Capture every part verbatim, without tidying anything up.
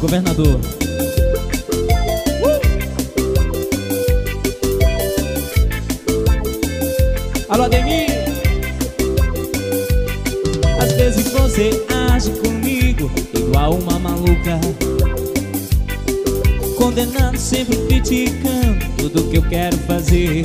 governador. uh! Alô, Ademir. Às vezes você age comigo igual uma maluca, condenando, sempre criticando tudo que eu quero fazer.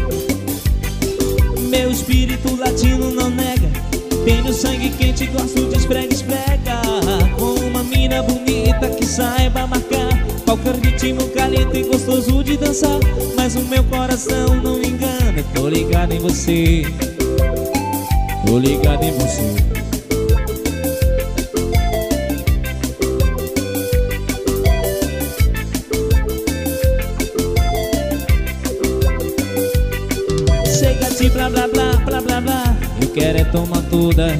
Meu espírito latino não nega, tenho sangue quente, gosto de esfrega-esfrega, com uma mina bonita que saiba marcar qualquer ritmo caliente e gostoso de dançar. Mas o meu coração não me engana, tô ligado em você, tô ligado em você. Chega de blá blá blá blá blá blá, eu quero é tomar todas.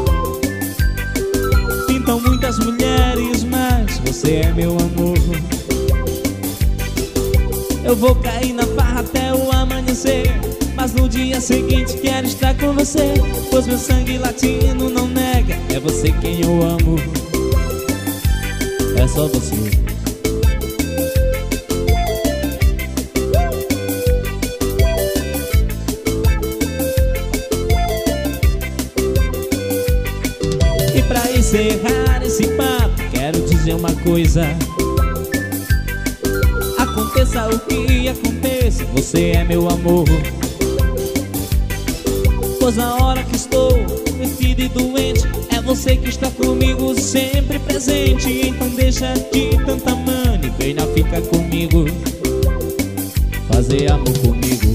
Pintam muitas mulheres, mas você é meu amor. Eu vou cair na farra até o amanhecer, mas no dia seguinte quero estar com você, pois meu sangue latino não nega, é você quem eu amo, é só você. E pra encerrar esse papo, quero dizer uma coisa: aconteça o que aconteça, você é meu amor. Pois na hora que estou vestido e doente, é você que está comigo, sempre presente. Então deixa de tanta mania, venha ficar comigo, fazer amor comigo.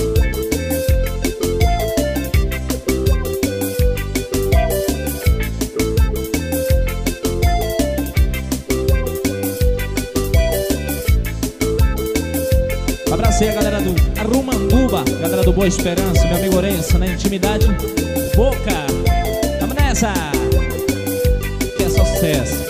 Abracei a galera do Arumanduba, galera do Boa Esperança, meu amigo Orença, na intimidade, Boca. Tamo nessa, que é só sucesso.